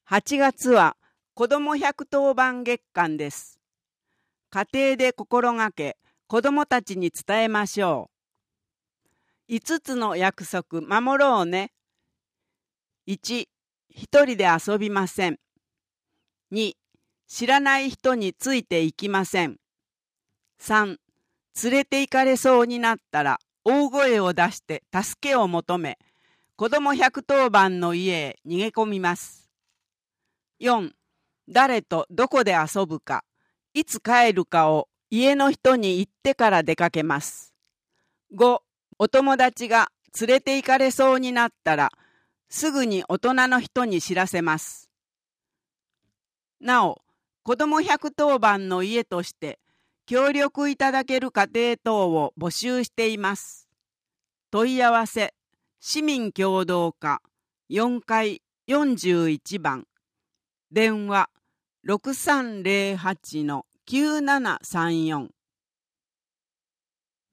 8月は子ども110番月間です。家庭で心がけ、子どもたちに伝えましょう。5つの約束守ろうね。1、一人で遊びません。2、知らない人についていきません。3、連れて行かれそうになったら大声を出して助けを求め、子ども110番の家へ逃げ込みます。4、誰とどこで遊ぶか、いつ帰るかを家の人に言ってから出かけます。5、お友達が連れて行かれそうになったら、すぐに大人の人に知らせます。なお、子ども110番の家として、協力いただける家庭等を募集しています。問い合わせ、市民協働課4階41番。電話 6308-9734